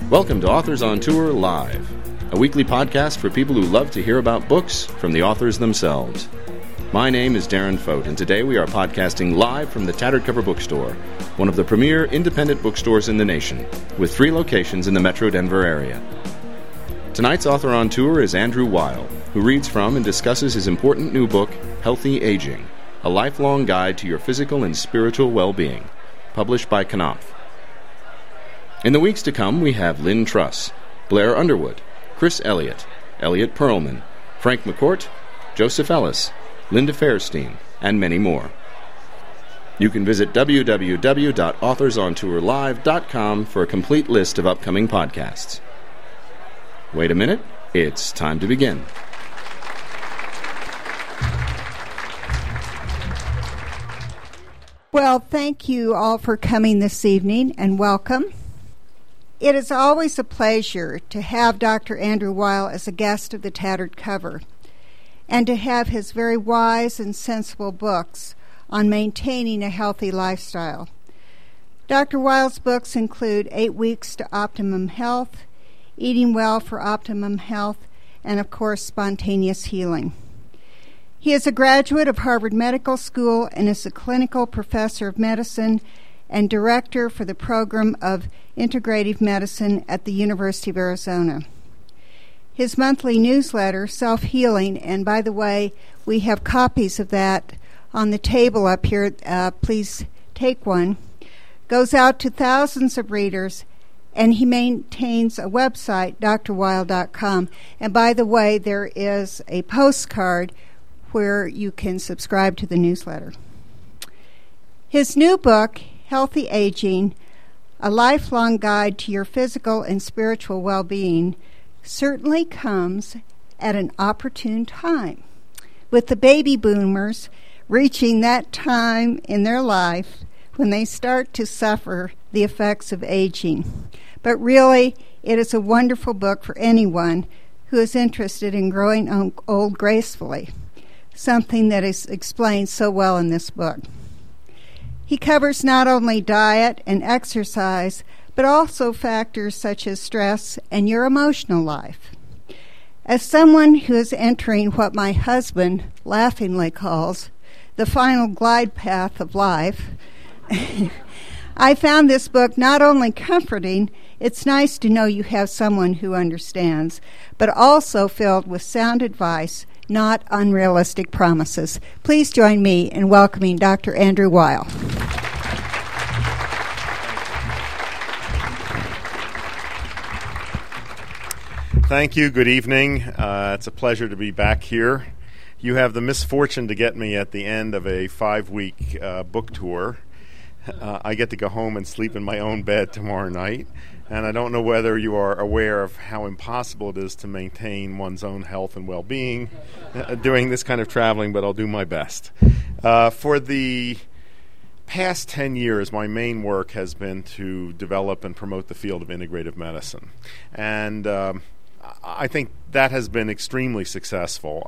Welcome to Authors on Tour Live, a weekly podcast for people who love to hear about books from the authors themselves. My name is Darren Fote, and today we are podcasting live from the Tattered Cover Bookstore, one of the premier independent bookstores in the nation, with 3 locations in the Metro Denver area. Tonight's author on tour is Andrew Weil, who reads from and discusses his important new book, Healthy Aging, a lifelong guide to your physical and spiritual well-being, published by Knopf. In the weeks to come, we have Lynn Truss, Blair Underwood, Chris Elliott, Elliot Perlman, Frank McCourt, Joseph Ellis, Linda Fairstein, and many more. You can visit www.authorsontourlive.com for a complete list of upcoming podcasts. Wait a minute, it's time to begin. Well, thank you all for coming this evening, and welcome. It is always a pleasure to have Dr. Andrew Weil as a guest of the Tattered Cover, and to have his very wise and sensible books on maintaining a healthy lifestyle. Dr. Weil's books include 8 Weeks to Optimum Health, Eating Well for Optimum Health, and of course, Spontaneous Healing. He is a graduate of Harvard Medical School and is a clinical professor of medicine and director for the program of integrative medicine at the University of Arizona. His monthly newsletter, Self-Healing, and by the way, we have copies of that on the table up here, please take one, goes out to thousands of readers, and he maintains a website, drweil.com. And by the way, there is a postcard where you can subscribe to the newsletter. His new book, Healthy Aging, a lifelong guide to your physical and spiritual well-being, certainly comes at an opportune time, with the baby boomers reaching that time in their life when they start to suffer the effects of aging. But really, it is a wonderful book for anyone who is interested in growing old gracefully, something that is explained so well in this book. He covers not only diet and exercise, but also factors such as stress and your emotional life. As someone who is entering what my husband laughingly calls the final glide path of life, I found this book not only comforting, it's nice to know you have someone who understands, but also filled with sound advice, not unrealistic promises. Please join me in welcoming Dr. Andrew Weil. Thank you. Good evening. It's a pleasure to be back here. You have the misfortune to get me at the end of a 5-week book tour. I get to go home and sleep in my own bed tomorrow night. And I don't know whether you are aware of how impossible it is to maintain one's own health and well-being doing this kind of traveling, but I'll do my best. For the past 10 years, my main work has been to develop and promote the field of integrative medicine. And I think that has been extremely successful.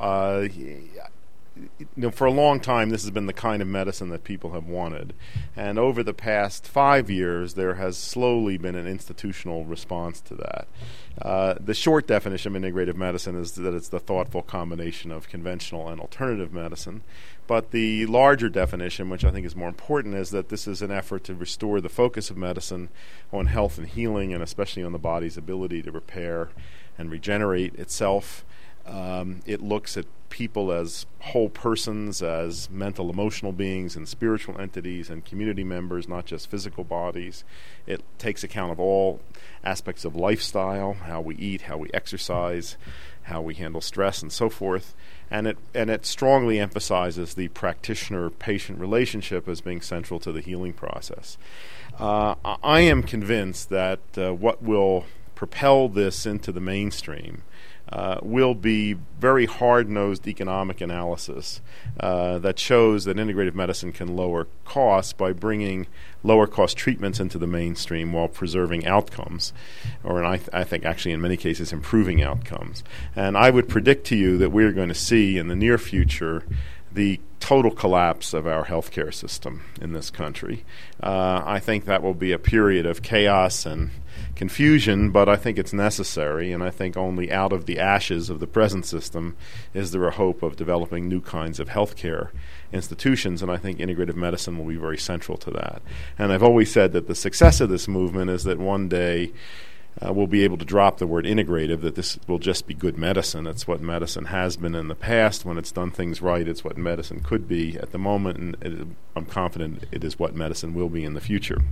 For a long time, this has been the kind of medicine that people have wanted. And over the past 5 years, there has slowly been an institutional response to that. The short definition of integrative medicine is that it's the thoughtful combination of conventional and alternative medicine. But the larger definition, which I think is more important, is that this is an effort to restore the focus of medicine on health and healing, and especially on the body's ability to repair and regenerate itself. It looks at people as whole persons, as mental, emotional beings, and spiritual entities, and community members, not just physical bodies. It takes account of all aspects of lifestyle, how we eat, how we exercise, how we handle stress, and so forth. And it strongly emphasizes the practitioner-patient relationship as being central to the healing process. I am convinced that what will propel this into the mainstream will be very hard-nosed economic analysis that shows that integrative medicine can lower costs by bringing lower-cost treatments into the mainstream while preserving outcomes, or I think actually in many cases improving outcomes. And I would predict to you that we're going to see in the near future the total collapse of our healthcare system in this country. I think that will be a period of chaos and confusion, but I think it's necessary, and I think only out of the ashes of the present system is there a hope of developing new kinds of healthcare institutions, and I think integrative medicine will be very central to that. And I've always said that the success of this movement is that one day we'll be able to drop the word integrative, that this will just be good medicine. It's what medicine has been in the past. When it's done things right, it's what medicine could be at the moment, and I'm confident it is what medicine will be in the future.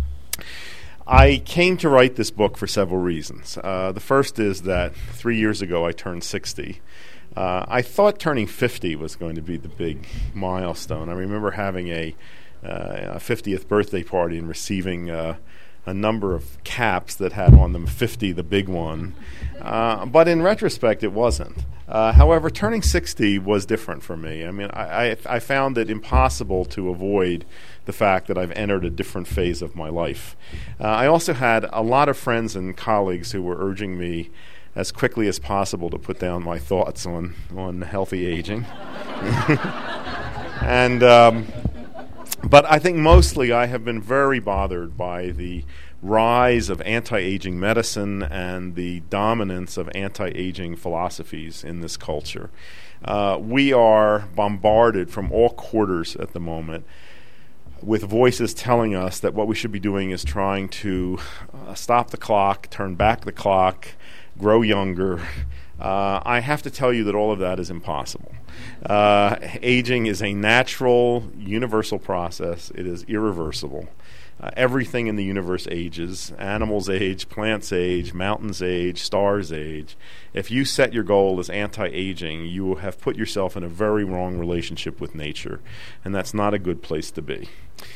I came to write this book for several reasons. The first is that 3 years ago I turned 60. I thought turning 50 was going to be the big milestone. I remember having a 50th birthday party and receiving a number of caps that had on them 50, the big one. But in retrospect, it wasn't. However, turning 60 was different for me. I mean, I found it impossible to avoid the fact that I've entered a different phase of my life. I also had a lot of friends and colleagues who were urging me as quickly as possible to put down my thoughts on healthy aging. But I think mostly I have been very bothered by the rise of anti-aging medicine and the dominance of anti-aging philosophies in this culture. We are bombarded from all quarters at the moment with voices telling us that what we should be doing is trying to stop the clock, turn back the clock, grow younger. I have to tell you that all of that is impossible. Aging is a natural, universal process. It is irreversible. Everything in the universe ages. Animals age, plants age, mountains age, stars age. If you set your goal as anti-aging, you will have put yourself in a very wrong relationship with nature, and that's not a good place to be.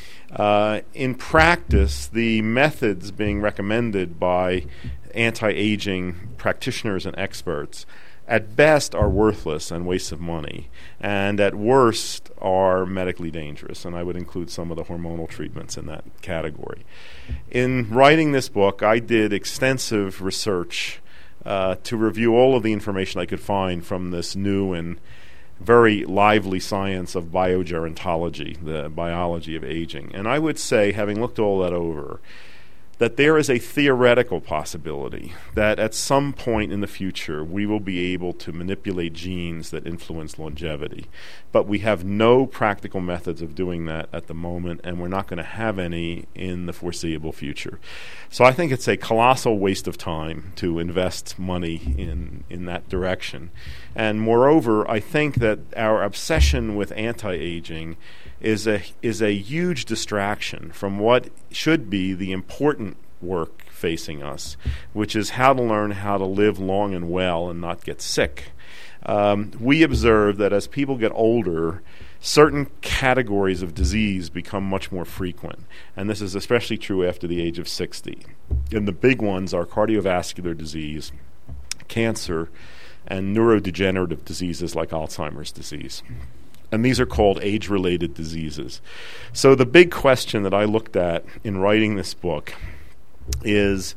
In practice, the methods being recommended by anti-aging practitioners and experts at best are worthless and wastes of money, and at worst are medically dangerous, and I would include some of the hormonal treatments in that category. In writing this book, I did extensive research to review all of the information I could find from this new and very lively science of biogerontology, the biology of aging. And I would say, having looked all that over, that there is a theoretical possibility that at some point in the future we will be able to manipulate genes that influence longevity. But we have no practical methods of doing that at the moment, and we're not going to have any in the foreseeable future. So I think it's a colossal waste of time to invest money in that direction. And moreover, I think that our obsession with anti-aging is a huge distraction from what should be the important work facing us, which is how to learn how to live long and well and not get sick. We observe that as people get older, certain categories of disease become much more frequent, and this is especially true after the age of 60. And the big ones are cardiovascular disease, cancer, and neurodegenerative diseases like Alzheimer's disease. And these are called age-related diseases. So the big question that I looked at in writing this book is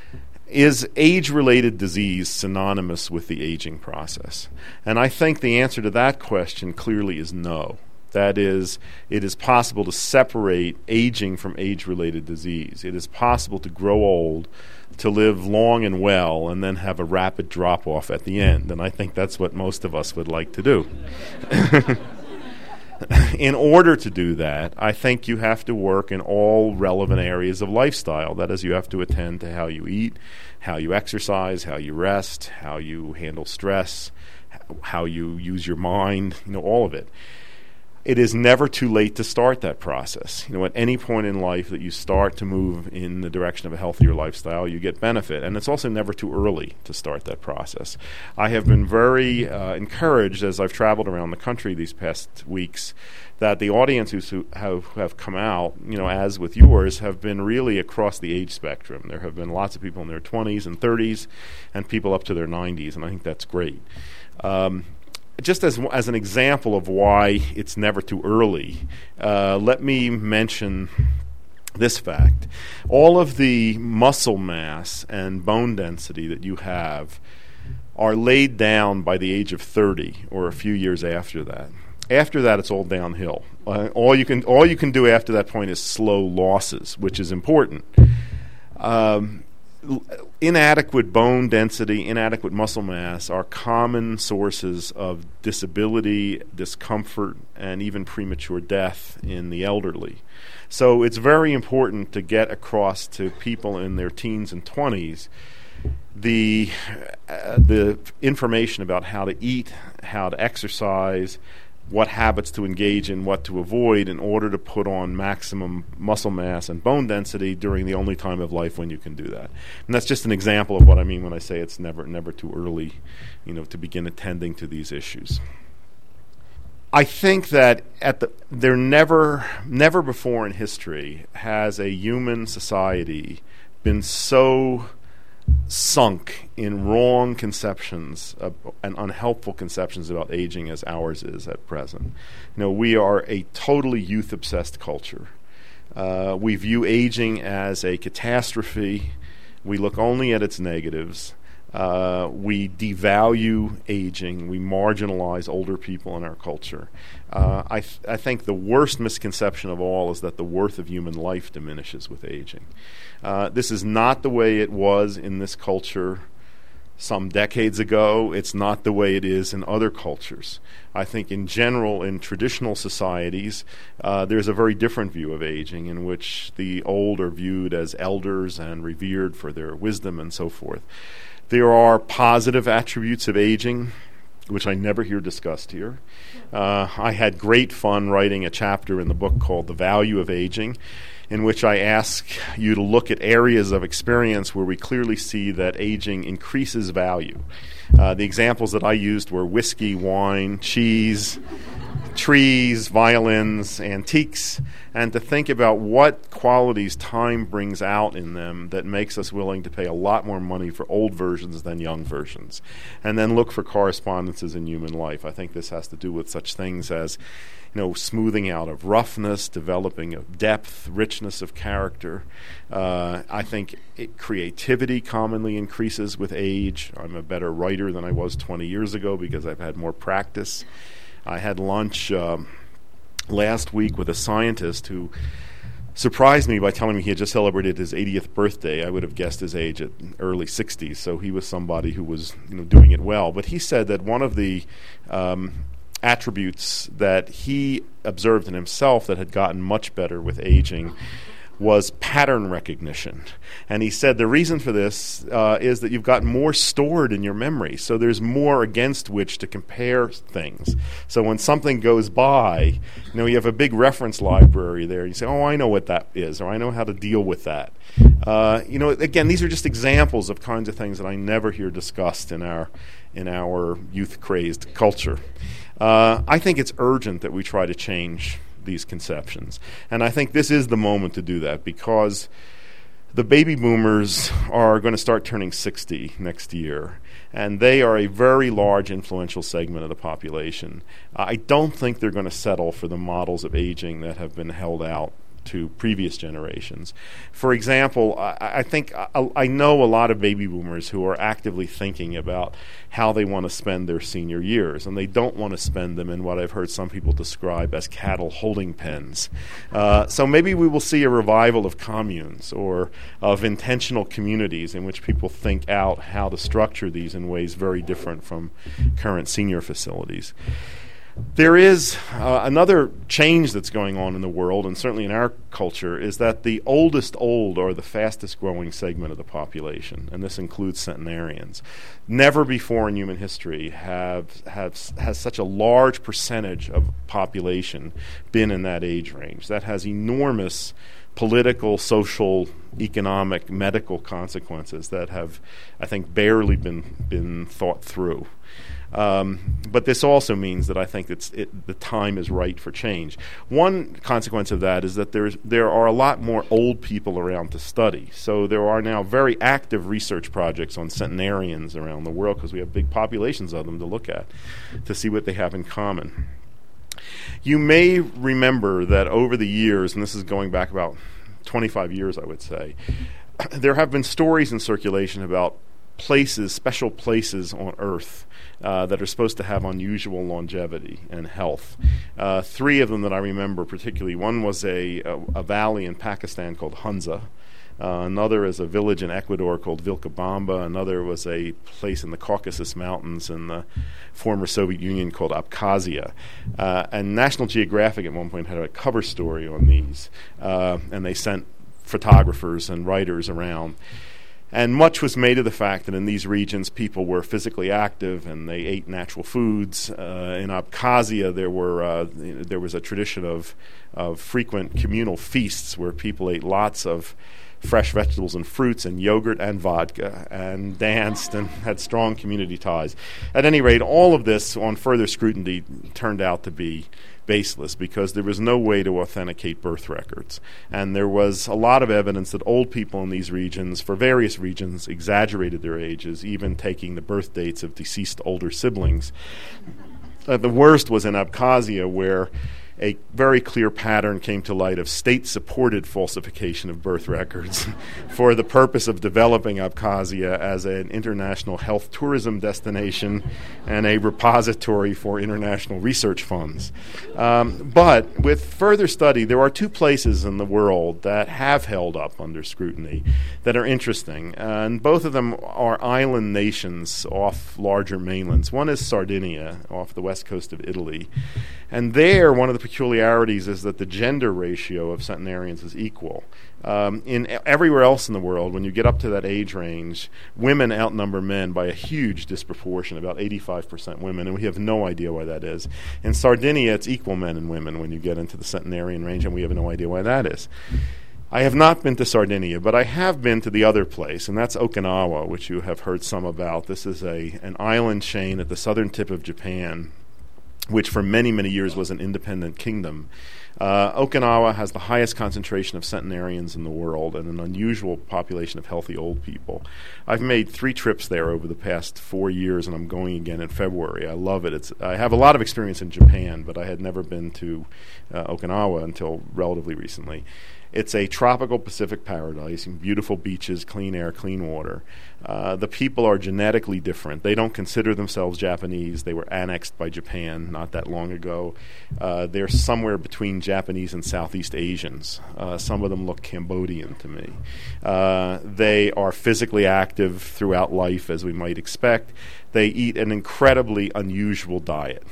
age-related disease synonymous with the aging process? And I think the answer to that question clearly is no. That is, it is possible to separate aging from age-related disease. It is possible to grow old, to live long and well, and then have a rapid drop-off at the end. And I think that's what most of us would like to do. In order to do that, I think you have to work in all relevant areas of lifestyle. That is, you have to attend to how you eat, how you exercise, how you rest, how you handle stress, how you use your mind, all of it. It is never too late to start that process. At any point in life that you start to move in the direction of a healthier lifestyle, you get benefit. And it's also never too early to start that process. I have been very encouraged as I've traveled around the country these past weeks that the audiences who have come out, as with yours, have been really across the age spectrum. There have been lots of people in their 20s and 30s and people up to their 90s, and I think that's great. Just as an example of why it's never too early, let me mention this fact. All of the muscle mass and bone density that you have are laid down by the age of 30 or a few years after that. After that, it's all downhill. All you can do after that point is slow losses, which is important. Inadequate bone density, inadequate muscle mass are common sources of disability, discomfort, and even premature death in the elderly. So it's very important to get across to people in their teens and 20s the information about how to eat, how to exercise, what habits to engage in, what to avoid in order to put on maximum muscle mass and bone density during the only time of life when you can do that. And that's just an example of what I mean when I say it's never too early, to begin attending to these issues. I think that there never before in history has a human society been so sunk in wrong conceptions and unhelpful conceptions about aging as ours is at present. We are a totally youth-obsessed culture. We view aging as a catastrophe. We look only at its negatives. We devalue aging. We marginalize older people in our culture. I think the worst misconception of all is that the worth of human life diminishes with aging. This is not the way it was in this culture some decades ago. It's not the way it is in other cultures. I think in general, in traditional societies, there's a very different view of aging in which the old are viewed as elders and revered for their wisdom and so forth. There are positive attributes of aging, which I never hear discussed here. I had great fun writing a chapter in the book called The Value of Aging, in which I ask you to look at areas of experience where we clearly see that aging increases value. The examples that I used were whiskey, wine, cheese, trees, violins, antiques, and to think about what qualities time brings out in them that makes us willing to pay a lot more money for old versions than young versions, and then look for correspondences in human life. I think this has to do with such things as smoothing out of roughness, developing of depth, richness of character. I think creativity commonly increases with age. I'm a better writer than I was 20 years ago because I've had more practice. I had lunch last week with a scientist who surprised me by telling me he had just celebrated his 80th birthday. I would have guessed his age at early 60s, so he was somebody who was doing it well. But he said that one of the attributes that he observed in himself that had gotten much better with aging was pattern recognition. And he said the reason for this is that you've got more stored in your memory, so there's more against which to compare things. So when something goes by, you have a big reference library there. You say, oh, I know what that is, or I know how to deal with that. Again, these are just examples of kinds of things that I never hear discussed in our youth-crazed culture. I think it's urgent that we try to change these conceptions. And I think this is the moment to do that because the baby boomers are going to start turning 60 next year, and they are a very large influential segment of the population. I don't think they're going to settle for the models of aging that have been held out to previous generations. For example, I know a lot of baby boomers who are actively thinking about how they want to spend their senior years, and they don't want to spend them in what I've heard some people describe as cattle holding pens. So maybe we will see a revival of communes or of intentional communities in which people think out how to structure these in ways very different from current senior facilities. There is another change that's going on in the world, and certainly in our culture, is that the oldest old are the fastest growing segment of the population, and this includes centenarians. Never before in human history has such a large percentage of population been in that age range. That has enormous political, social, economic, medical consequences that have, I think, barely been thought through. But this also means that I think the time is right for change. One consequence of that is that there are a lot more old people around to study. So there are now very active research projects on centenarians around the world because we have big populations of them to look at to see what they have in common. You may remember that over the years, and this is going back about 25 years, I would say, there have been stories in circulation about places, special places on Earth that are supposed to have unusual longevity and health. 3 of them that I remember particularly. One was a valley in Pakistan called Hunza. Another is a village in Ecuador called Vilcabamba. Another was a place in the Caucasus Mountains in the former Soviet Union called Abkhazia. And National Geographic at one point had a cover story on these, and they sent photographers and writers around. And much was made of the fact that in these regions people were physically active and they ate natural foods. In Abkhazia there was a tradition of frequent communal feasts where people ate lots of fresh vegetables and fruits and yogurt and vodka and danced and had strong community ties. At any rate, all of this on further scrutiny turned out to be baseless because there was no way to authenticate birth records. And there was a lot of evidence that old people in these regions, for various reasons, exaggerated their ages, even taking the birth dates of deceased older siblings. The worst was in Abkhazia, where a very clear pattern came to light of state-supported falsification of birth records for the purpose of developing Abkhazia as an international health tourism destination and a repository for international research funds. But with further study, there are 2 places in the world that have held up under scrutiny that are interesting, and both of them are island nations off larger mainlands. One is Sardinia, off the west coast of Italy, and there one of the peculiarities is that the gender ratio of centenarians is equal. In everywhere else in the world, when you get up to that age range, women outnumber men by a huge disproportion, about 85% women, and we have no idea why that is. In Sardinia, it's equal men and women when you get into the centenarian range, and we have no idea why that is. I have not been to Sardinia, but I have been to the other place, and that's Okinawa, which you have heard some about. This is an island chain at the southern tip of Japan, which for many, many years was an independent kingdom. Okinawa has the highest concentration of centenarians in the world and an unusual population of healthy old people. I've made 3 trips there over the past 4 years, and I'm going again in February. I love it. I have a lot of experience in Japan, but I had never been to Okinawa until relatively recently. It's a tropical Pacific paradise, beautiful beaches, clean air, clean water. The people are genetically different. They don't consider themselves Japanese. They were annexed by Japan not that long ago. They're somewhere between Japanese and Southeast Asians. Some of them look Cambodian to me. They are physically active throughout life, as we might expect. They eat an incredibly unusual diet.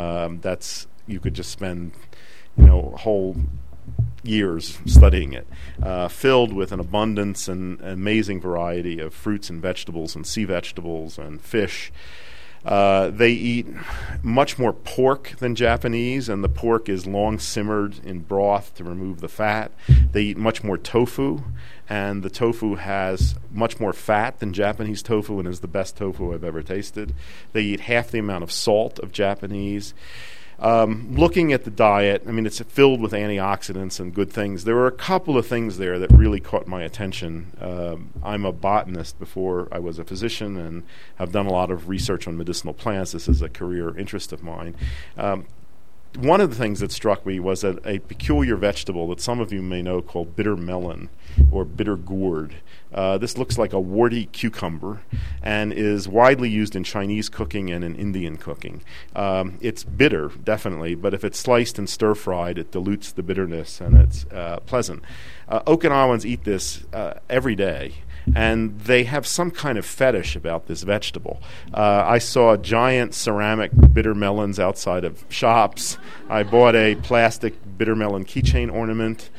You could just spend, whole years studying it, filled with an abundance and amazing variety of fruits and vegetables and sea vegetables and fish. They eat much more pork than Japanese, and the pork is long simmered in broth to remove the fat. They eat much more tofu, and the tofu has much more fat than Japanese tofu and is the best tofu I've ever tasted. They eat half the amount of salt of Japanese. Looking at the diet, it's filled with antioxidants and good things. There were a couple of things there that really caught my attention. I'm a botanist before I was a physician and have done a lot of research on medicinal plants. This is a career interest of mine. One of the things that struck me was a peculiar vegetable that some of you may know called bitter melon or bitter gourd. This looks like a warty cucumber and is widely used in Chinese cooking and in Indian cooking. It's bitter, definitely, but if it's sliced and stir-fried, it dilutes the bitterness and it's pleasant. Okinawans eat this every day, and they have some kind of fetish about this vegetable. I saw giant ceramic bitter melons outside of shops. I bought a plastic bitter melon keychain ornament.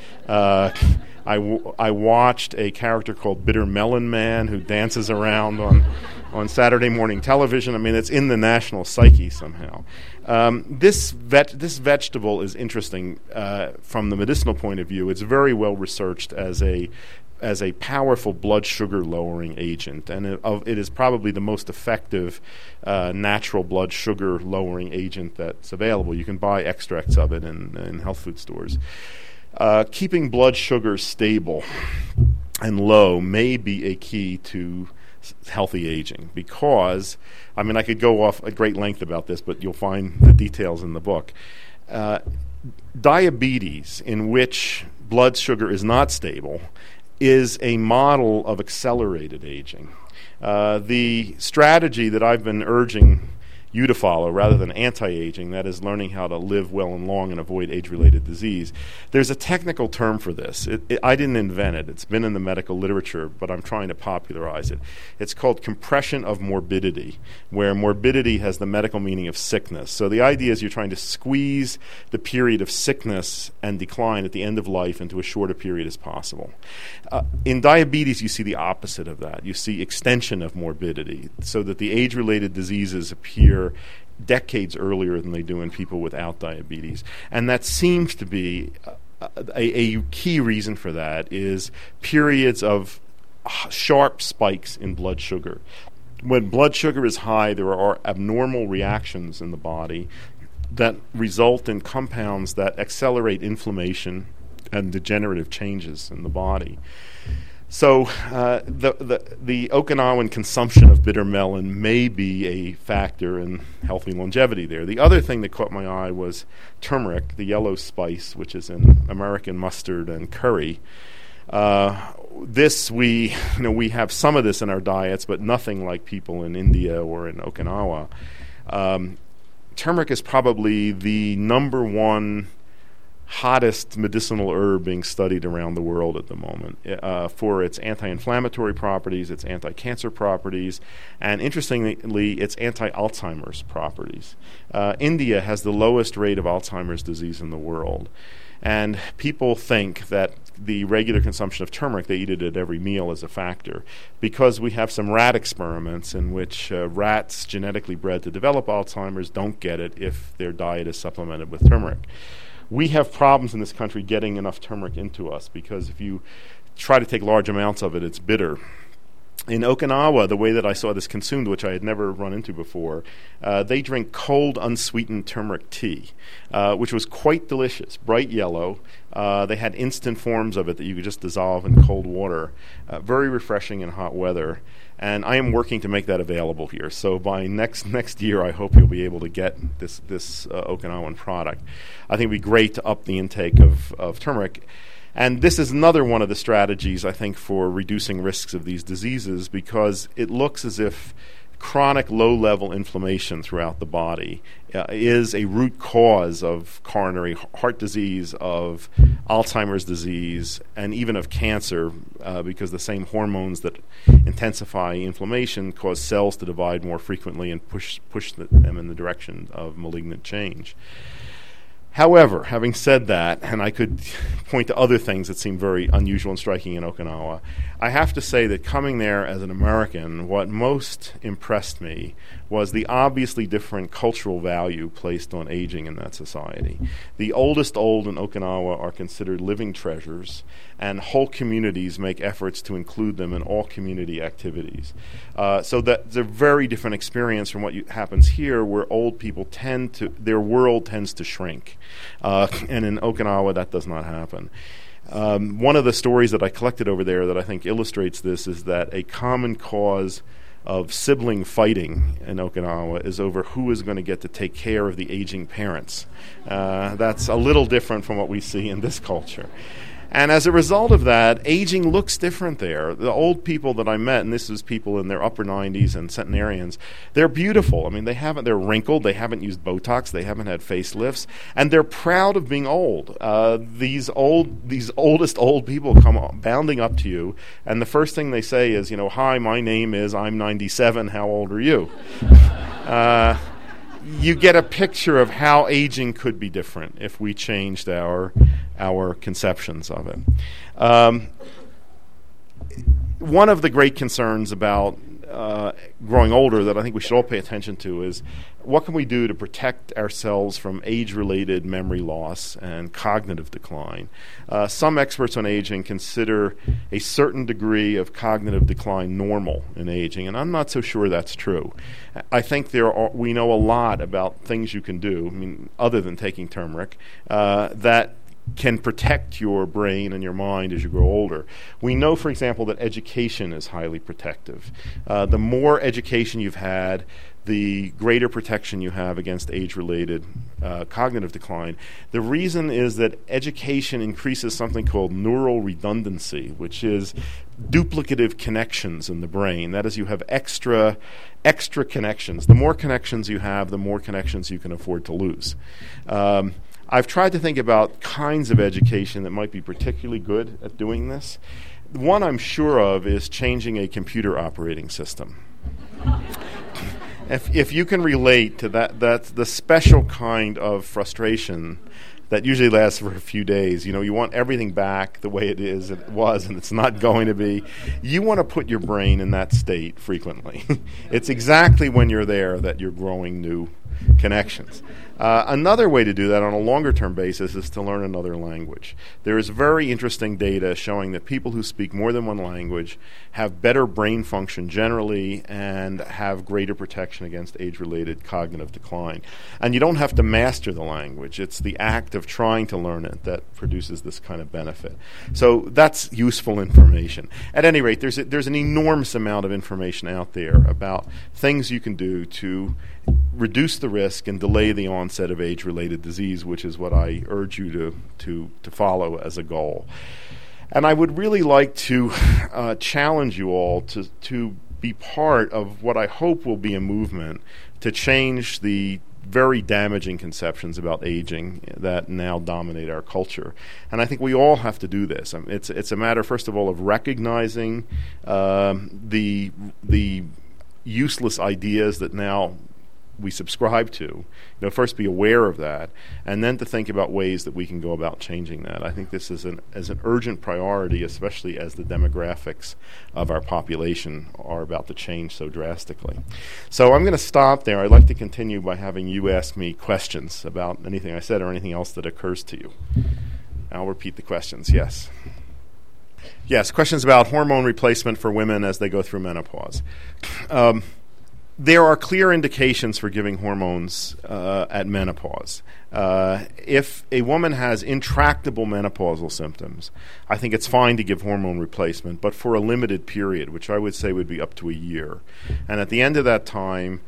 I watched a character called Bitter Melon Man who dances around on Saturday morning television. It's in the national psyche somehow. This vegetable is interesting from the medicinal point of view. It's very well researched as a powerful blood sugar lowering agent, and it is probably the most effective natural blood sugar lowering agent that's available. You can buy extracts of it in health food stores. Keeping blood sugar stable and low may be a key to healthy aging because, I could go off at great length about this, but you'll find the details in the book. Diabetes, in which blood sugar is not stable, is a model of accelerated aging. The strategy that I've been urging you to follow rather than anti-aging, that is learning how to live well and long and avoid age-related disease. There's a technical term for this. I didn't invent it. It's been in the medical literature, but I'm trying to popularize it. It's called compression of morbidity, where morbidity has the medical meaning of sickness. So the idea is you're trying to squeeze the period of sickness and decline at the end of life into as short a period as possible. In diabetes, you see the opposite of that. You see extension of morbidity, so that the age-related diseases appear decades earlier than they do in people without diabetes. And that seems to be a key reason for that is periods of sharp spikes in blood sugar. When blood sugar is high, there are abnormal reactions in the body that result in compounds that accelerate inflammation and degenerative changes in the body. So the Okinawan consumption of bitter melon may be a factor in healthy longevity there. The other thing that caught my eye was turmeric, the yellow spice, which is in American mustard and curry. We have some of this in our diets, but nothing like people in India or in Okinawa. Turmeric is probably the number one hottest medicinal herb being studied around the world at the moment for its anti-inflammatory properties, its anti-cancer properties, and interestingly, its anti-Alzheimer's properties. India has the lowest rate of Alzheimer's disease in the world. And people think that the regular consumption of turmeric, they eat it at every meal, is a factor, because we have some rat experiments in which rats genetically bred to develop Alzheimer's don't get it if their diet is supplemented with turmeric. We have problems in this country getting enough turmeric into us because if you try to take large amounts of it, it's bitter. In Okinawa, the way that I saw this consumed, which I had never run into before, they drink cold, unsweetened turmeric tea, which was quite delicious, bright yellow. They had instant forms of it that you could just dissolve in cold water. Very refreshing in hot weather. And I am working to make that available here. So by next year, I hope you'll be able to get this Okinawan product. I think it would be great to up the intake of turmeric. And this is another one of the strategies, I think, for reducing risks of these diseases, because it looks as if chronic low-level inflammation throughout the body is a root cause of coronary heart disease, of Alzheimer's disease, and even of cancer, because the same hormones that intensify inflammation cause cells to divide more frequently and push them in the direction of malignant change. However, having said that, and I could point to other things that seem very unusual and striking in Okinawa, I have to say that coming there as an American, what most impressed me was the obviously different cultural value placed on aging in that society. The oldest old in Okinawa are considered living treasures, and whole communities make efforts to include them in all community activities. So that's a very different experience from what happens here, where old people their world tends to shrink. And in Okinawa, that does not happen. One of the stories that I collected over there that I think illustrates this is that a common cause of sibling fighting in Okinawa is over who is going to get to take care of the aging parents. That's a little different from what we see in this culture. And as a result of that, aging looks different there. The old people that I met, and this is people in their upper 90s and centenarians, they're beautiful. I mean, they're wrinkled, they haven't used Botox, they haven't had facelifts, and they're proud of being old. These oldest old people come bounding up to you, and the first thing they say is, hi, my name is, I'm 97, how old are you? You get a picture of how aging could be different if we changed our conceptions of it. One of the great concerns about growing older that I think we should all pay attention to is what can we do to protect ourselves from age-related memory loss and cognitive decline. Some experts on aging consider a certain degree of cognitive decline normal in aging, and I'm not so sure that's true. I think we know a lot about things you can do, other than taking turmeric, that can protect your brain and your mind as you grow older. We know, for example, that education is highly protective. The more education you've had, the greater protection you have against age-related cognitive decline. The reason is that education increases something called neural redundancy, which is duplicative connections in the brain. That is, you have extra connections. The more connections you have, the more connections you can afford to lose. I've tried to think about kinds of education that might be particularly good at doing this. One I'm sure of is changing a computer operating system. If you can relate to that's the special kind of frustration that usually lasts for a few days. You want everything back the way it was, and it's not going to be. You want to put your brain in that state frequently. It's exactly when you're there that you're growing new connections. Another way to do that on a longer-term basis is to learn another language. There is very interesting data showing that people who speak more than one language have better brain function generally and have greater protection against age-related cognitive decline. And you don't have to master the language. It's the act of trying to learn it that produces this kind of benefit. So that's useful information. At any rate, there's an enormous amount of information out there about things you can do to reduce the risk and delay the onset of age-related disease, which is what I urge you to follow as a goal. And I would really like to challenge you all to be part of what I hope will be a movement to change the very damaging conceptions about aging that now dominate our culture. And I think we all have to do this. It's a matter, first of all, of recognizing the useless ideas that now we subscribe to. First be aware of that, and then to think about ways that we can go about changing that. I think this is an urgent priority, especially as the demographics of our population are about to change so drastically. So I'm going to stop there. I'd like to continue by having you ask me questions about anything I said or anything else that occurs to you. I'll repeat the questions. Yes. Yes, questions about hormone replacement for women as they go through menopause. There are clear indications for giving hormones at menopause. If a woman has intractable menopausal symptoms, I think it's fine to give hormone replacement, but for a limited period, which I would say would be up to a year. And at the end of that time,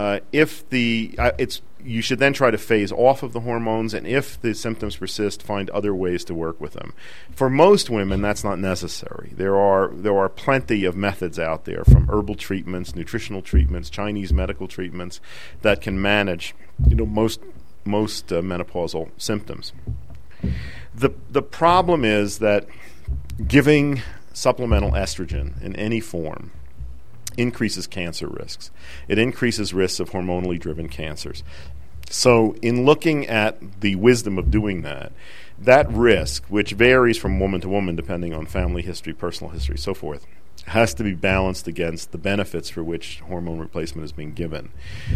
you should then try to phase off of the hormones, and if the symptoms persist, find other ways to work with them. For most women, that's not necessary. There are plenty of methods out there, from herbal treatments, nutritional treatments, Chinese medical treatments, that can manage most menopausal symptoms. The problem is that giving supplemental estrogen in any form increases cancer risks. It increases risks of hormonally driven cancers. So in looking at the wisdom of doing that risk, which varies from woman to woman depending on family history, personal history, so forth, has to be balanced against the benefits for which hormone replacement is being given.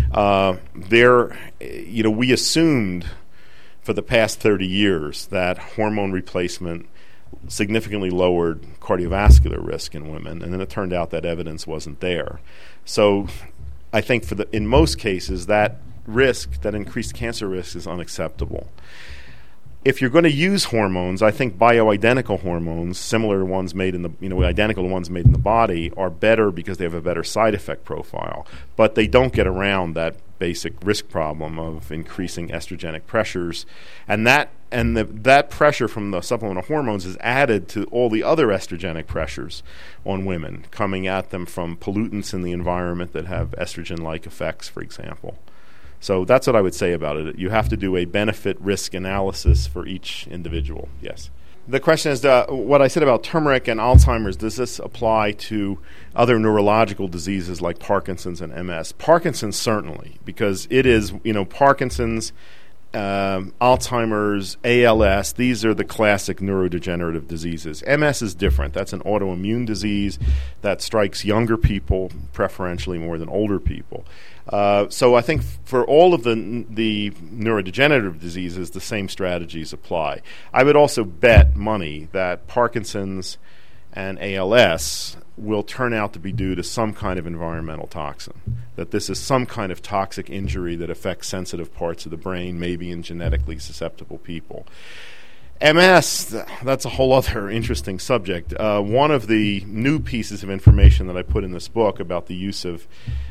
We assumed for the past 30 years that hormone replacement significantly lowered cardiovascular risk in women, and then it turned out that evidence wasn't there. So I think in most cases that increased cancer risk is unacceptable. If you're going to use hormones, I think bioidentical hormones, similar to ones made in identical to ones made in the body, are better because they have a better side effect profile. But they don't get around that basic risk problem of increasing estrogenic pressures, and that pressure from the supplemental hormones is added to all the other estrogenic pressures on women coming at them from pollutants in the environment that have estrogen-like effects, for example. So that's what I would say about it. You have to do a benefit-risk analysis for each individual. Yes. The question is, what I said about turmeric and Alzheimer's, does this apply to other neurological diseases like Parkinson's and MS? Parkinson's certainly, because it is, Parkinson's, Alzheimer's, ALS, these are the classic neurodegenerative diseases. MS is different. That's an autoimmune disease that strikes younger people preferentially more than older people. So I think for all of the neurodegenerative diseases, the same strategies apply. I would also bet money that Parkinson's and ALS will turn out to be due to some kind of environmental toxin, that this is some kind of toxic injury that affects sensitive parts of the brain, maybe in genetically susceptible people. MS, that's a whole other interesting subject. One of the new pieces of information that I put in this book about the use of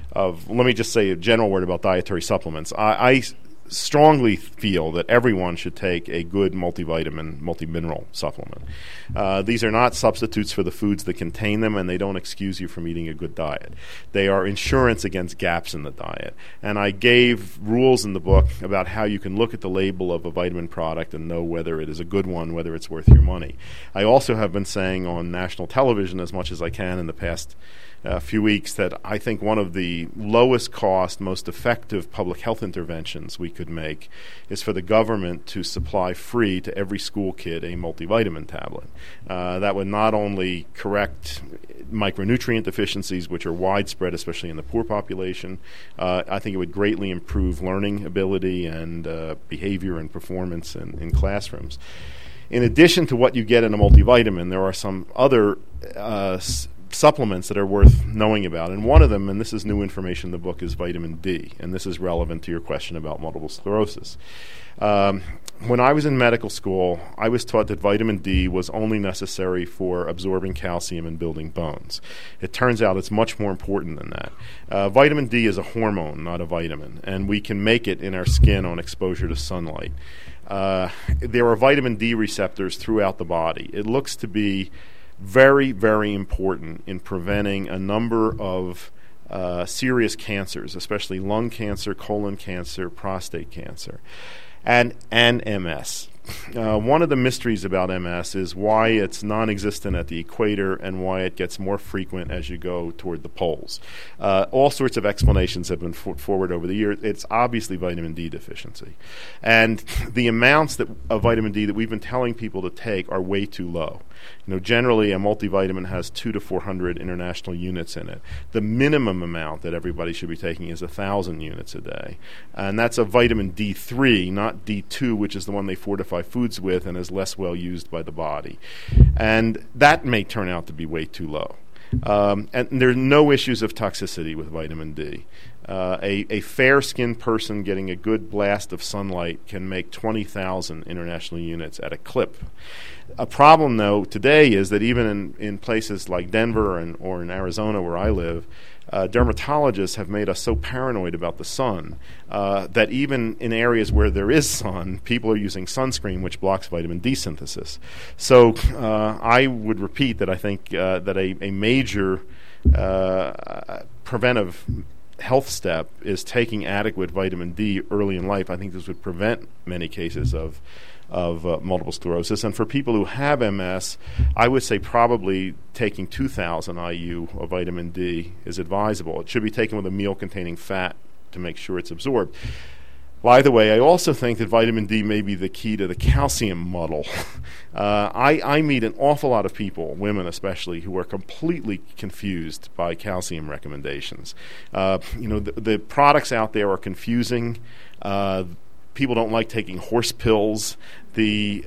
let me just say a general word about dietary supplements. I strongly feel that everyone should take a good multivitamin, multimineral supplement. These are not substitutes for the foods that contain them, and they don't excuse you from eating a good diet. They are insurance against gaps in the diet. And I gave rules in the book about how you can look at the label of a vitamin product and know whether it is a good one, whether it's worth your money. I also have been saying on national television as much as I can in the past few weeks that I think one of the lowest cost, most effective public health interventions we could make is for the government to supply free to every school kid a multivitamin tablet. That would not only correct micronutrient deficiencies, which are widespread, especially in the poor population, I think it would greatly improve learning ability and behavior and performance in classrooms. In addition to what you get in a multivitamin, there are some other supplements that are worth knowing about. And one of them, and this is new information in the book, is vitamin D. And this is relevant to your question about multiple sclerosis. When I was in medical school, I was taught that vitamin D was only necessary for absorbing calcium and building bones. It turns out it's much more important than that. Vitamin D is a hormone, not a vitamin, and we can make it in our skin on exposure to sunlight. There are vitamin D receptors throughout the body. It looks to be very, very important in preventing a number of serious cancers, especially lung cancer, colon cancer, prostate cancer, and MS. One of the mysteries about MS is why it's non-existent at the equator and why it gets more frequent as you go toward the poles. All sorts of explanations have been put forward over the years. It's obviously vitamin D deficiency. And the amounts of vitamin D that we've been telling people to take are way too low. Generally a multivitamin has 200 to 400 international units in it. The minimum amount that everybody should be taking is 1,000 units a day. And that's a vitamin D3, not D2, which is the one they fortify foods with and is less well used by the body. And that may turn out to be way too low. And there are no issues of toxicity with vitamin D. A fair-skinned person getting a good blast of sunlight can make 20,000 international units at a clip. A problem, though, today is that even in places like Denver or in Arizona where I live, dermatologists have made us so paranoid about the sun that even in areas where there is sun, people are using sunscreen, which blocks vitamin D synthesis. So I would repeat that I think that a major preventive health step is taking adequate vitamin D early in life. I think this would prevent many cases of multiple sclerosis. And for people who have MS, I would say probably taking 2,000 IU of vitamin D is advisable. It should be taken with a meal containing fat to make sure it's absorbed. By the way, I also think that vitamin D may be the key to the calcium muddle. I meet an awful lot of people, women especially, who are completely confused by calcium recommendations. The products out there are confusing. People don't like taking horse pills. The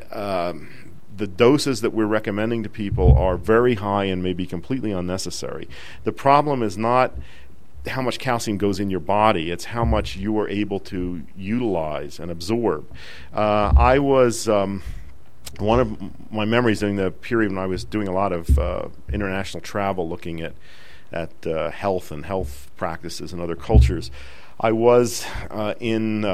doses that we're recommending to people are very high and may be completely unnecessary. The problem is not how much calcium goes in your body, it's how much you are able to utilize and absorb. I was one of my memories during the period when I was doing a lot of international travel looking at health and health practices in other cultures. I was in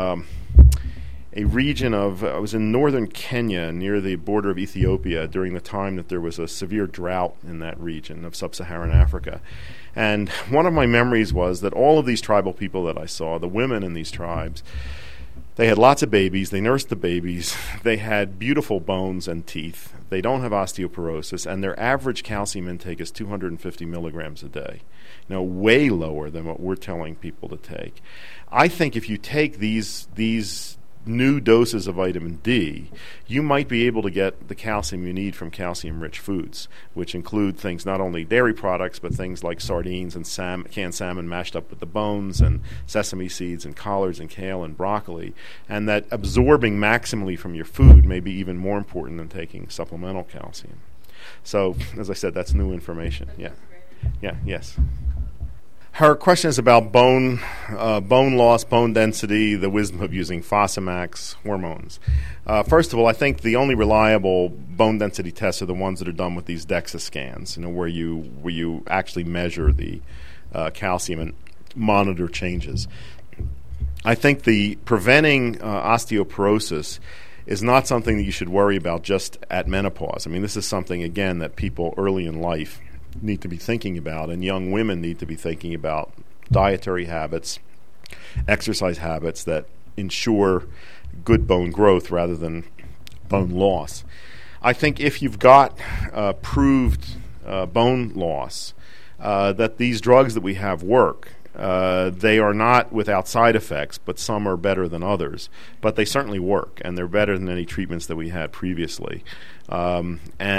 a region I was in northern Kenya near the border of Ethiopia during the time that there was a severe drought in that region of sub-Saharan Africa. And one of my memories was that all of these tribal people that I saw, the women in these tribes, they had lots of babies, they nursed the babies, they had beautiful bones and teeth, they don't have osteoporosis, and their average calcium intake is 250 milligrams a day. Way lower than what we're telling people to take. I think if you take these new doses of vitamin D, you might be able to get the calcium you need from calcium-rich foods, which include things not only dairy products, but things like sardines and canned salmon mashed up with the bones, and sesame seeds and collards and kale and broccoli, and that absorbing maximally from your food may be even more important than taking supplemental calcium. So, as I said, that's new information. Yes. Her question is about bone loss, bone density, the wisdom of using Fosamax hormones. First of all, I think the only reliable bone density tests are the ones that are done with these DEXA scans, where you actually measure the calcium. And monitor changes. I think the preventing osteoporosis is not something that you should worry about just at menopause. I mean, this is something, again, that people early in life need to be thinking about, and young women need to be thinking about dietary habits, exercise habits that ensure good bone growth rather than bone loss. I think if you've got proved bone loss, that these drugs that we have work. They are not without side effects, but some are better than others. But they certainly work, and they're better than any treatments that we had previously. I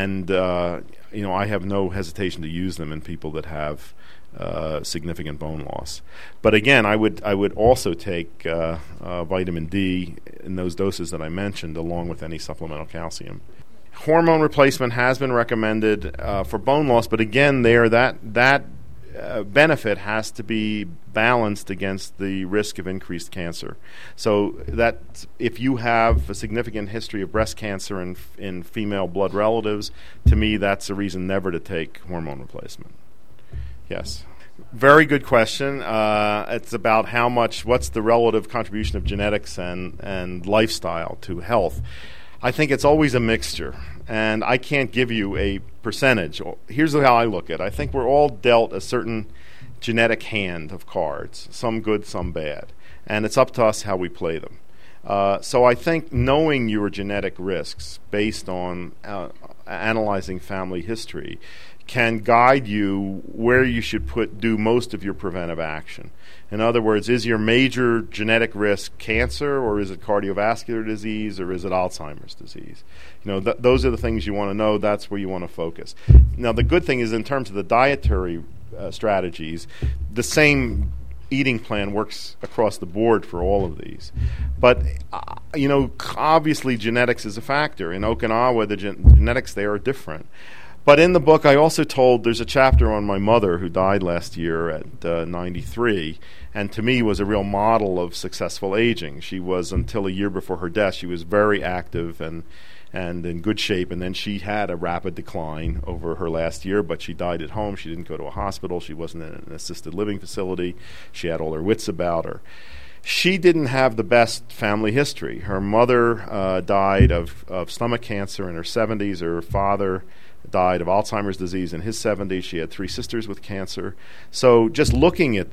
have no hesitation to use them in people that have significant bone loss. But again, I would also take vitamin D in those doses that I mentioned, along with any supplemental calcium. Hormone replacement has been recommended for bone loss, but again, that benefit has to be balanced against the risk of increased cancer. So that if you have a significant history of breast cancer in female blood relatives, to me that's a reason never to take hormone replacement. Yes. Very good question. It's about what's the relative contribution of genetics and lifestyle to health. I think it's always a mixture, and I can't give you a percentage. Here's how I look at it. I think we're all dealt a certain genetic hand of cards, some good, some bad, and it's up to us how we play them. So I think knowing your genetic risks based on analyzing family history can guide you where you should do most of your preventive action. In other words, is your major genetic risk cancer, or is it cardiovascular disease, or is it Alzheimer's disease? Those are the things you want to know. That's where you want to focus. Now, the good thing is, in terms of the dietary strategies, the same eating plan works across the board for all of these. But, obviously genetics is a factor. In Okinawa, the genetics there are different. But in the book, I also there's a chapter on my mother who died last year at 93, and to me was a real model of successful aging. She was, until a year before her death, she was very active and in good shape, and then she had a rapid decline over her last year, but she died at home. She didn't go to a hospital. She wasn't in an assisted living facility. She had all her wits about her. She didn't have the best family history. Her mother died of stomach cancer in her 70s. Her father died of Alzheimer's disease in his 70s. She had 3 sisters with cancer. So just looking at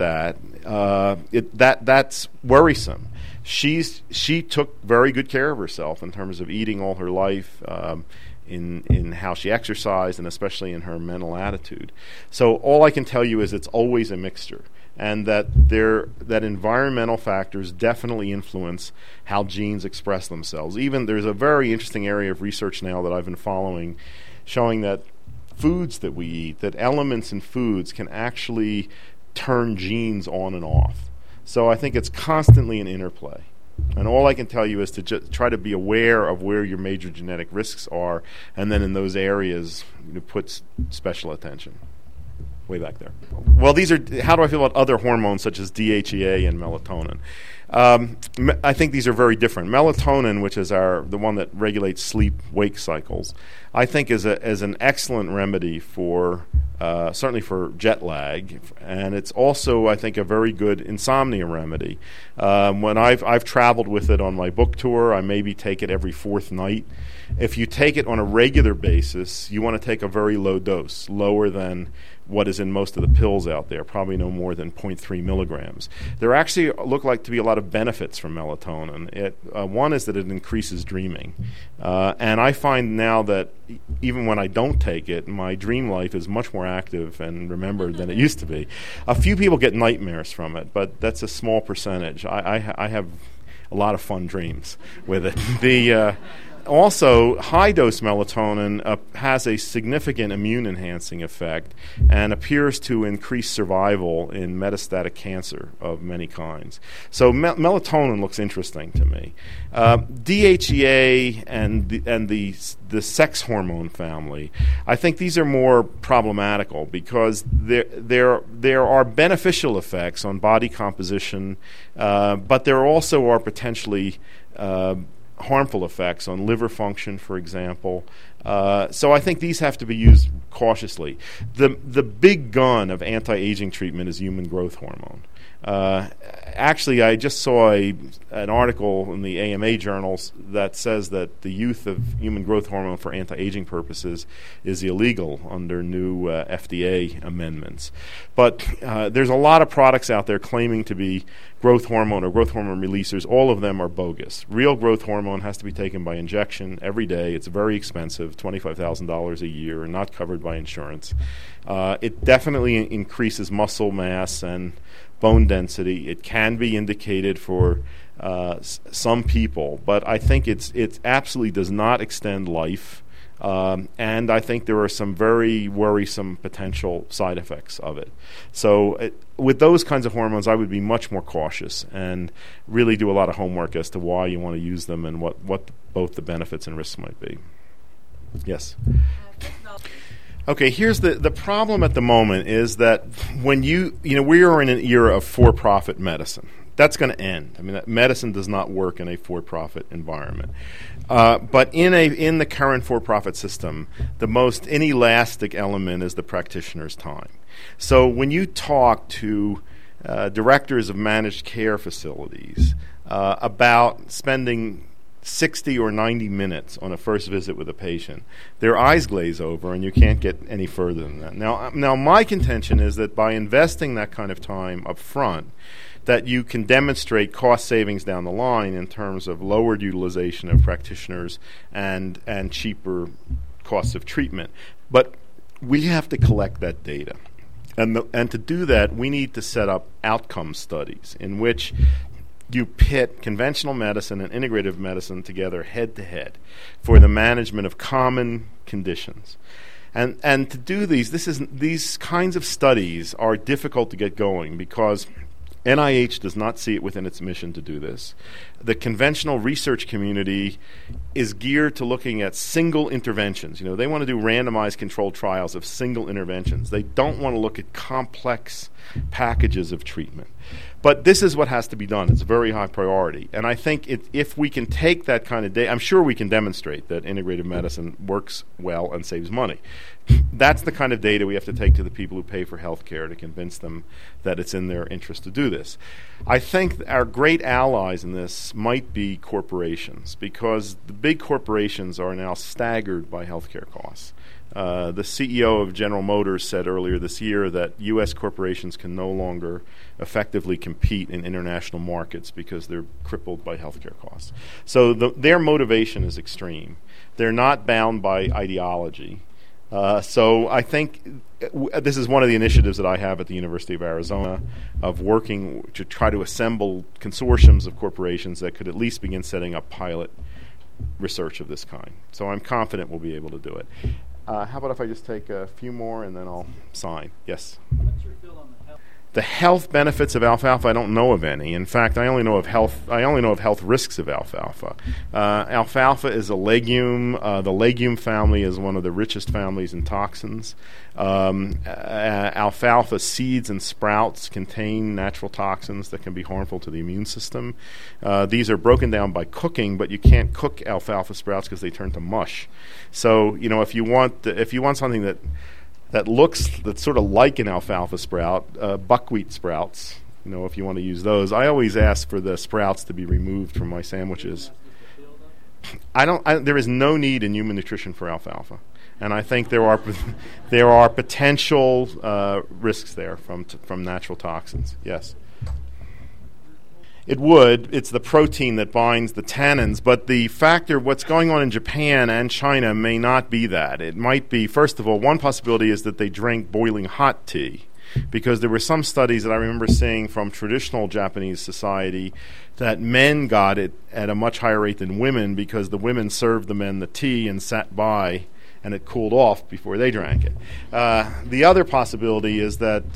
that's worrisome. She took very good care of herself in terms of eating all her life, in how she exercised, and especially in her mental attitude. So all I can tell you is it's always a mixture, and that environmental factors definitely influence how genes express themselves. Even there's a very interesting area of research now that I've been following, showing that foods that we eat, that elements in foods can actually turn genes on and off. So I think it's constantly an interplay. And all I can tell you is to just try to be aware of where your major genetic risks are, and then in those areas, put special attention. Way back there. Well, how do I feel about other hormones such as DHEA and melatonin? I think these are very different. Melatonin, which is the one that regulates sleep-wake cycles, I think is an excellent remedy for certainly for jet lag, and it's also, I think, a very good insomnia remedy. When I've traveled with it on my book tour, I maybe take it every 4th night. If you take it on a regular basis, you want to take a very low dose, lower than what is in most of the pills out there, probably no more than 0.3 milligrams. There actually look like to be a lot of benefits from melatonin. One is that it increases dreaming. And I find now that even when I don't take it, my dream life is much more active and remembered than it used to be. A few people get nightmares from it, but that's a small percentage. I have a lot of fun dreams with it. Also, high-dose melatonin has a significant immune-enhancing effect and appears to increase survival in metastatic cancer of many kinds. So melatonin looks interesting to me. DHEA and the sex hormone family, I think these are more problematical because there are beneficial effects on body composition, but there also are potentially harmful effects on liver function, for example. So I think these have to be used cautiously. The big gun of anti-aging treatment is human growth hormone. Actually, I just saw an article in the AMA journals that says that the use of human growth hormone for anti-aging purposes is illegal under new FDA amendments. But there's a lot of products out there claiming to be growth hormone or growth hormone releasers. All of them are bogus. Real growth hormone has to be taken by injection every day. It's very expensive, $25,000 a year, and not covered by insurance. It definitely increases muscle mass and bone density. It can be indicated for some people, but I think it absolutely does not extend life, and I think there are some very worrisome potential side effects of it. So with those kinds of hormones, I would be much more cautious and really do a lot of homework as to why you want to use them and what both the benefits and risks might be. Yes? Okay, here's the problem at the moment is that when we are in an era of for-profit medicine. That's going to end. I mean, medicine does not work in a for-profit environment. But in the current for-profit system, the most inelastic element is the practitioner's time. So when you talk to directors of managed care facilities about spending 60 or 90 minutes on a first visit with a patient, their eyes glaze over and you can't get any further than that. Now my contention is that by investing that kind of time up front, that you can demonstrate cost savings down the line in terms of lowered utilization of practitioners and cheaper costs of treatment. But we have to collect that data. And to do that, we need to set up outcome studies in which you pit conventional medicine and integrative medicine together head-to-head for the management of common conditions. And to do these kinds of studies are difficult to get going because NIH does not see it within its mission to do this. The conventional research community is geared to looking at single interventions. They want to do randomized controlled trials of single interventions. They don't want to look at complex packages of treatment. But this is what has to be done. It's a very high priority. And I think if we can take that kind of data, I'm sure we can demonstrate that integrative medicine works well and saves money. That's the kind of data we have to take to the people who pay for health care to convince them that it's in their interest to do this. I think our great allies in this might be corporations because the big corporations are now staggered by healthcare costs. The CEO of General Motors said earlier this year that U.S. corporations can no longer effectively compete in international markets because they're crippled by healthcare costs. So their motivation is extreme. They're not bound by ideology. So I think this is one of the initiatives that I have at the University of Arizona of working to try to assemble consortiums of corporations that could at least begin setting up pilot research of this kind. So I'm confident we'll be able to do it. How about if I just take a few more and then I'll sign? Yes? What's your feel on the health? The health benefits of alfalfa, I don't know of any. In fact, I only know of health risks of alfalfa. Alfalfa is a legume. The legume family is one of the richest families in toxins. Alfalfa seeds and sprouts contain natural toxins that can be harmful to the immune system. These are broken down by cooking, but you can't cook alfalfa sprouts because they turn to mush. So, if you want something that's sort of like an alfalfa sprout, buckwheat sprouts, if you want to use those. I always ask for the sprouts to be removed from my sandwiches. There is no need in human nutrition for alfalfa. And I think there are potential risks there from natural toxins. Yes. It would. It's the protein that binds the tannins. But the factor, what's going on in Japan and China may not be that. It might be, first of all, one possibility is that they drink boiling hot tea. Because there were some studies that I remember seeing from traditional Japanese society that men got it at a much higher rate than women because the women served the men the tea and sat by and it cooled off before they drank it. The other possibility is that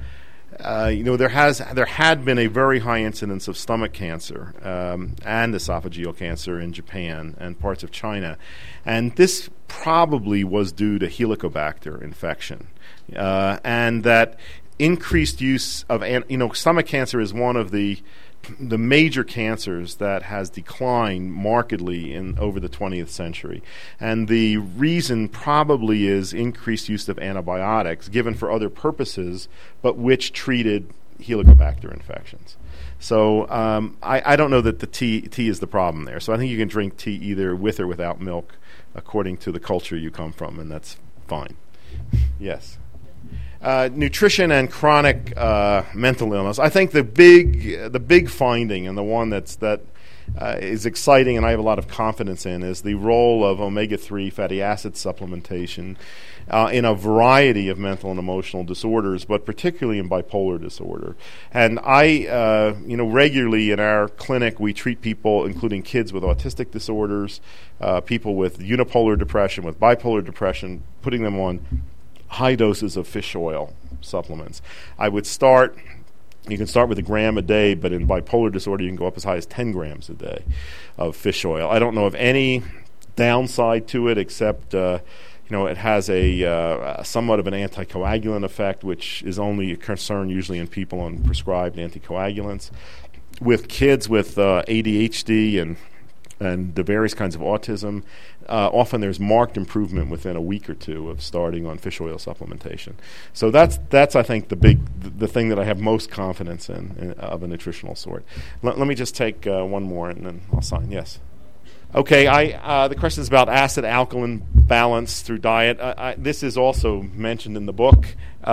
there had been a very high incidence of stomach cancer and esophageal cancer in Japan and parts of China, and this probably was due to Helicobacter infection, and that increased use of stomach cancer is one of the the major cancers that has declined markedly over the 20th century. And the reason probably is increased use of antibiotics given for other purposes, but which treated Helicobacter infections. So I don't know that the tea is the problem there. So I think you can drink tea either with or without milk according to the culture you come from, and that's fine. Yes. Nutrition and chronic mental illness. I think the big finding, and the one that is exciting and I have a lot of confidence in, is the role of omega-3 fatty acid supplementation in a variety of mental and emotional disorders, but particularly in bipolar disorder. And I, regularly in our clinic, we treat people, including kids with autistic disorders, people with unipolar depression, with bipolar depression, putting them on high doses of fish oil supplements. You can start with 1 gram a day, but in bipolar disorder you can go up as high as 10 grams a day of fish oil. I don't know of any downside to it except it has a somewhat of an anticoagulant effect, which is only a concern usually in people on prescribed anticoagulants. With kids with ADHD and the various kinds of autism, often there's marked improvement within a week or two of starting on fish oil supplementation. So that's I think the thing that I have most confidence in of a nutritional sort. Let me just take one more and then I'll sign. Yes. Okay. The question is about acid-alkaline balance through diet. This is also mentioned in the book.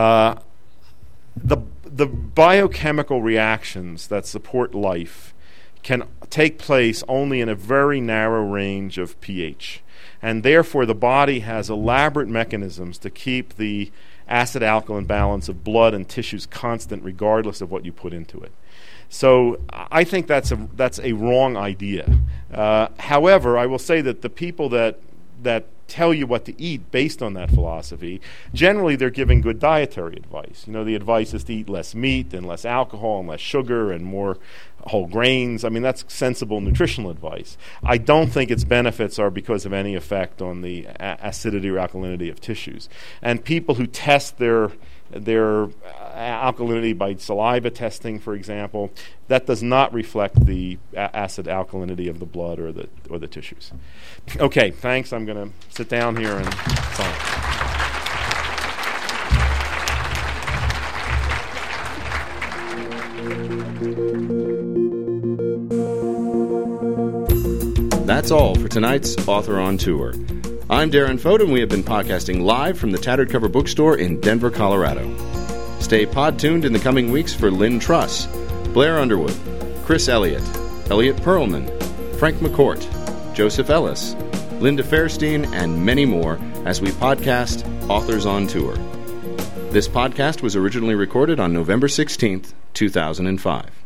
The biochemical reactions that support life can take place only in a very narrow range of pH. And therefore, the body has elaborate mechanisms to keep the acid-alkaline balance of blood and tissues constant regardless of what you put into it. So I think that's a wrong idea. However, I will say that the people that tell you what to eat based on that philosophy, generally they're giving good dietary advice. The advice is to eat less meat and less alcohol and less sugar and more whole grains. I mean, that's sensible nutritional advice. I don't think its benefits are because of any effect on the acidity or alkalinity of tissues. And people who test their alkalinity by saliva testing, for example, that does not reflect the acid alkalinity of the blood or the tissues. Okay, thanks. I'm going to sit down here and sign. That's all for tonight's Author on Tour. I'm Darren Fote, and we have been podcasting live from the Tattered Cover Bookstore in Denver, Colorado. Stay pod-tuned in the coming weeks for Lynn Truss, Blair Underwood, Chris Elliott, Elliot Perlman, Frank McCourt, Joseph Ellis, Linda Fairstein, and many more as we podcast Authors on Tour. This podcast was originally recorded on November 16th, 2005.